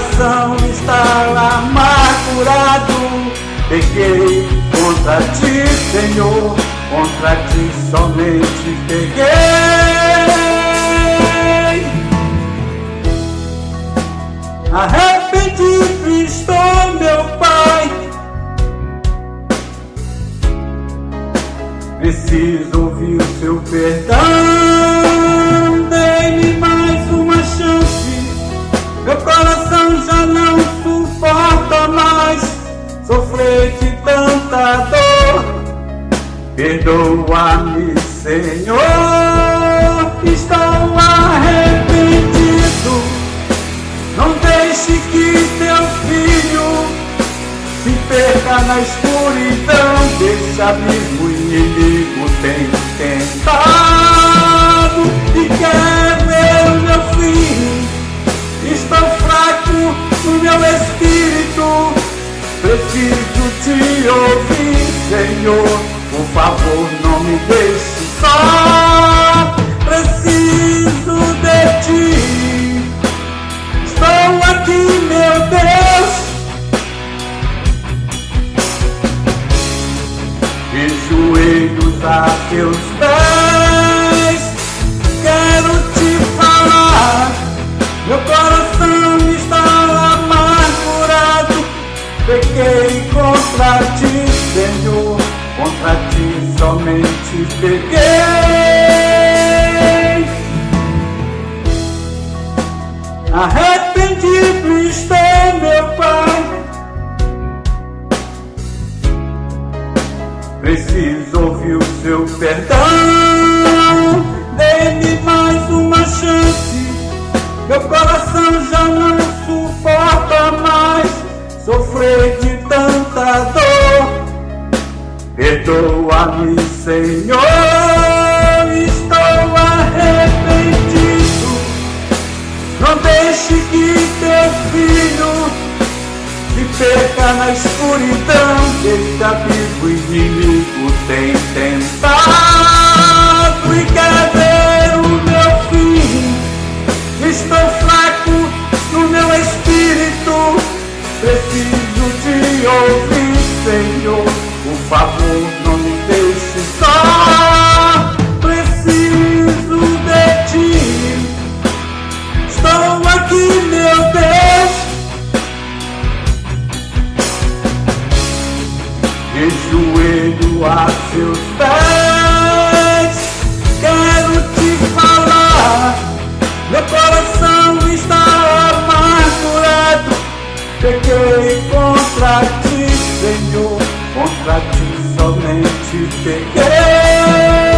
coração está amargurado. Pequei contra ti, Senhor, contra ti somente peguei. Arrependido estou, meu Pai, preciso ouvir o seu perdão. Dê-me mais uma chance, meu coração já não suporta mais sofrer de tanta dor. Perdoa-me, Senhor, estou arrependido. Não deixe que teu filho se perca na escuridão desse abismo. O inimigo tem tentado e quer ver o meu fim. Estou fraco no meu espírito, preciso te ouvir, Senhor. Por favor, não me deixe só. Preciso de ti. Estou aqui, meu Deus, de joelhos a teus pés. Quero te falar, meu coração está amargurado. Pequei contra ti, Senhor, contra ti somente peguei. Arrependido estou, meu Pai, preciso ouvir o seu perdão. Dê-me mais uma chance, meu coração já não suporta mais sofrer de tanta dor. Perdoa-me, Senhor, estou arrependido. Não deixe que teu filho se perca na escuridão desse abismo. O inimigo tem tentado e quer ver o meu fim. Estou fraco no meu espírito, preciso te ouvir, Senhor. Por favor, não me deixe só. Preciso de ti. Estou aqui, meu Deus, de joelho a seus pés. Quero te falar, meu coração está amargurado. Pequei contra ti, Senhor, contra ti somente peguei.